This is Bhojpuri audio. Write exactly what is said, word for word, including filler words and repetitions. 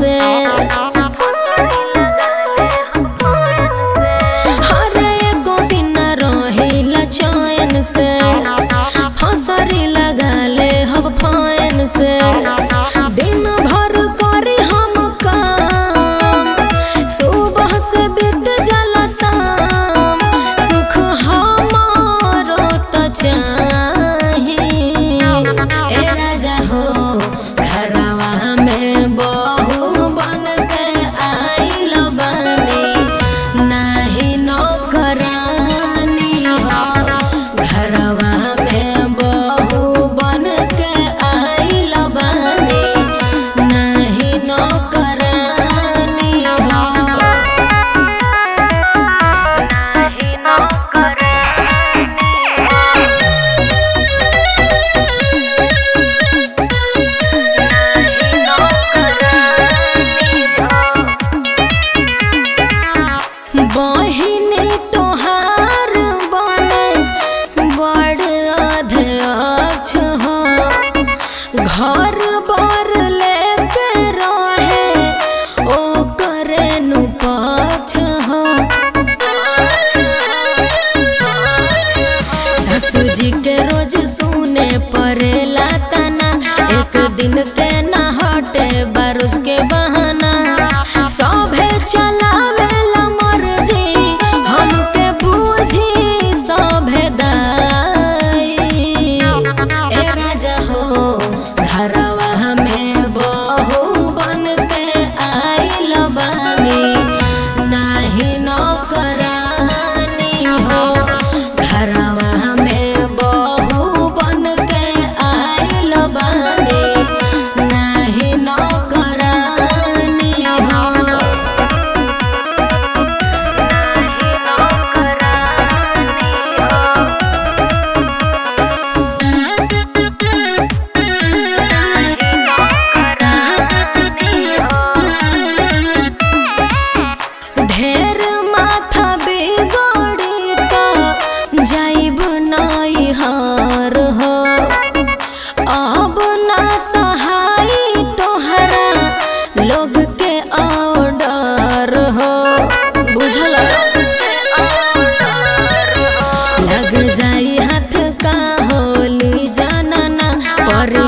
से। हर एको दिन रहिला चैन से, फसरी लगा ले हम फैन से। दिन भर करी हम काम, सुबह से बीत जाला शाम, सुख हमारो त चाही। ए राजा हो घरवा में बहू बन के आइल बानी, नाही नौकरानी हो। घरवा में बहू बन के आइल बानी, नाही नौकरानी हो। नाही नौकरानी बहिनी तोहार बने बड़ अध्यक्ष हो, घर बर लेके रहे ओ करे नु पक्ष हो। सासू जी के रोज सुने पड़ेला तना, एक दिन के ना हटे बारुस के बहाना। सभे चलावेला मर्जी, हमके बूझी सभे दाई। ए राजा हो घरवा में बहू बन के आइल बानी, नाही नौकरानी हो। घरवा में बहू बन के आइल बानी, नाही नौकरानी हो। ढेर माथा बिगड़ी तो जाइब नाई हार हो, अब ना सहाई तोहरा लोग के ऑर्डर हो। बुझल लग जाई हाथ का होली जानना, पर